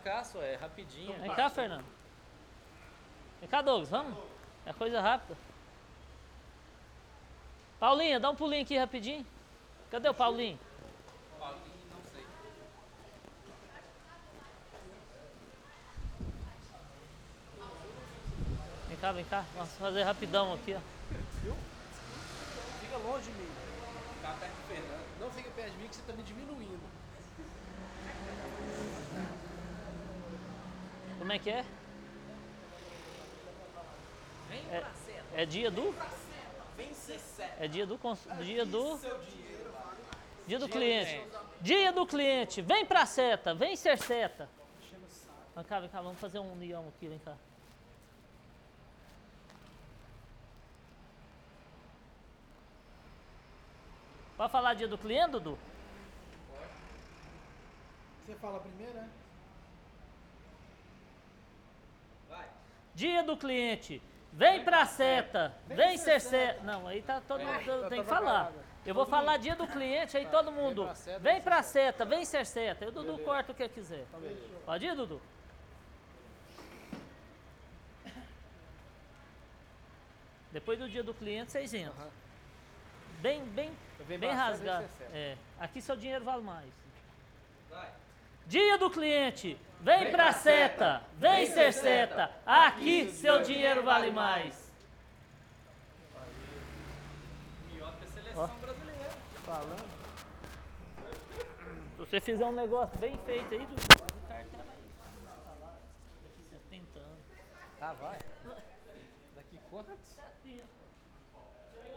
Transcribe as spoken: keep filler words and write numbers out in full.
cá, só é rapidinho. Vem cá, Fernando. Vem cá, Douglas, vamos? É coisa rápida. Paulinha, dá um pulinho aqui rapidinho. Cadê o Paulinho? Paulinho, não sei. Vem cá, vem cá. Vamos fazer rapidão aqui, ó. Viu? Fica longe de mim. Fica perto do Fernando. Não fica perto de mim que você tá me diminuindo. Como é que é? Vem É, pra seta. é dia do? Vem ser seta. É dia do cons- dia do Seu dinheiro. dia do cliente. Dia do cliente. Vem pra seta, vem ser seta. Vem cá, vem cá, vamos fazer um união aqui, vem cá. Pode falar dia do cliente, Dudu? Você fala primeiro, né? Vai. Dia do cliente. Vem pra seta, vem ser seta. Não, aí tá todo mundo É, tem tá que falar. preparado. Eu vou falar dia do cliente, aí todo mundo. pra seta, Vem pra seta, vem ser seta. Aí o Dudu Beleza. corta o que quiser. Pode ir, Dudu? Depois do dia do cliente, vocês entram. Aham. Bem, bem, Vem bem pra seta, rasgado. vem ser seta. É. Aqui seu dinheiro vale mais. Vai. Dia do cliente, vem pra seta, vem ser seta. Aqui seu dinheiro vale mais. Minhoca é seleção brasileira. Falando. Se você fizer um negócio bem feito aí, Dudu, o cartão vai falar daqui setenta anos. Ah, vai. Daqui quantos? Sabia.